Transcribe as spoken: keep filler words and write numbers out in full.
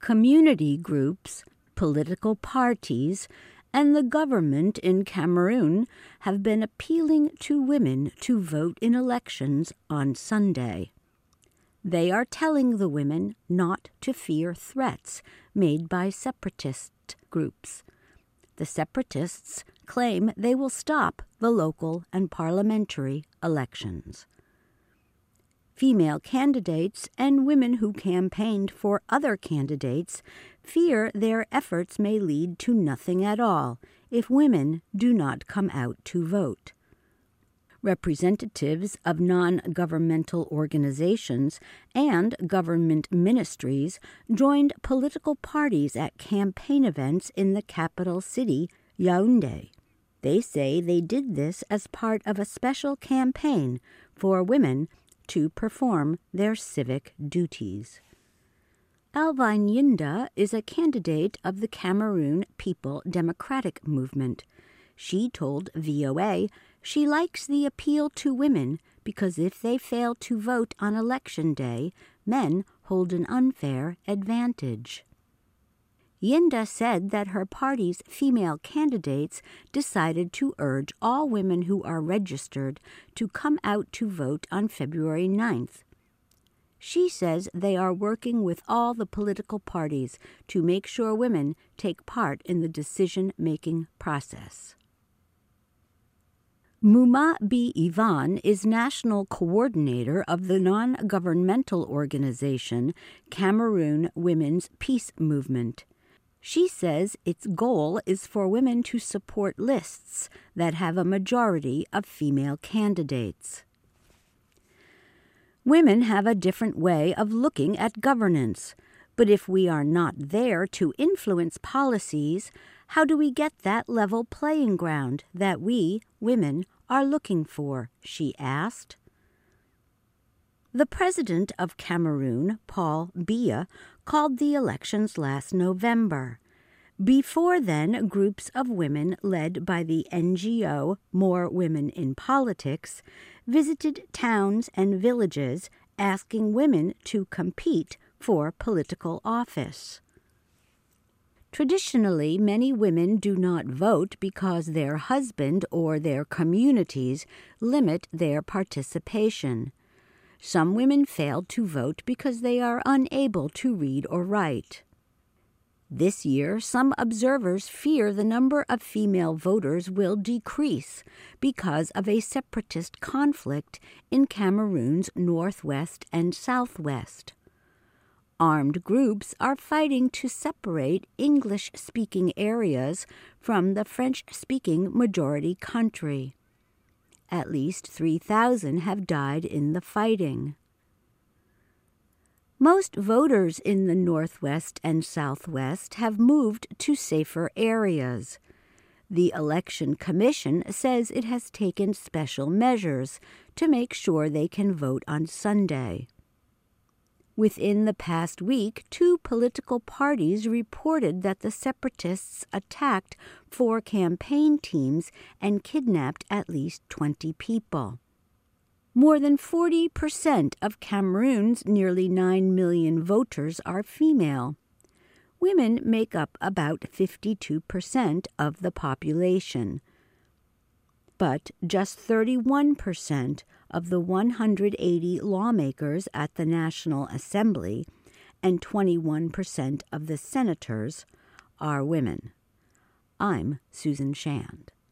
community groups, political parties, and the government in Cameroon have been appealing to women to vote in elections on Sunday. They are telling the women not to fear threats made by separatist groups. The separatists claim they will stop the local and parliamentary elections. Female candidates and women who campaigned for other candidates fear their efforts may lead to nothing at all if women do not come out to vote. Representatives of non-governmental organizations and government ministries joined political parties at campaign events in the capital city, Yaoundé. They say they did this as part of a special campaign for women to perform their civic duties. Alvine Yinda is a candidate of the Cameroon People Democratic Movement. She told V O A she likes the appeal to women because if they fail to vote on election day, men hold an unfair advantage. Yinda said that her party's female candidates decided to urge all women who are registered to come out to vote on February ninth. She says they are working with all the political parties to make sure women take part in the decision-making process. Muma B. Ivan is national coordinator of the non-governmental organization Cameroon Women's Peace Movement. She says its goal is for women to support lists that have a majority of female candidates. Women have a different way of looking at governance, but if we are not there to influence policies, how do we get that level playing ground that we, women, are looking for? She asked. The president of Cameroon, Paul Biya, called the elections last November. Before then, groups of women led by the N G O More Women in Politics visited towns and villages asking women to compete for political office. Traditionally, many women do not vote because their husband or their communities limit their participation. Some women fail to vote because they are unable to read or write. This year, some observers fear the number of female voters will decrease because of a separatist conflict in Cameroon's northwest and southwest. Armed groups are fighting to separate English-speaking areas from the French-speaking majority country. At least three thousand have died in the fighting. Most voters in the Northwest and Southwest have moved to safer areas. The Election Commission says it has taken special measures to make sure they can vote on Sunday. Within the past week, two political parties reported that the separatists attacked four campaign teams and kidnapped at least twenty people. More than forty percent of Cameroon's nearly nine million voters are female. Women make up about fifty-two percent of the population. But just thirty-one percent of the one hundred eighty lawmakers at the National Assembly and twenty-one percent of the senators are women. I'm Susan Shand.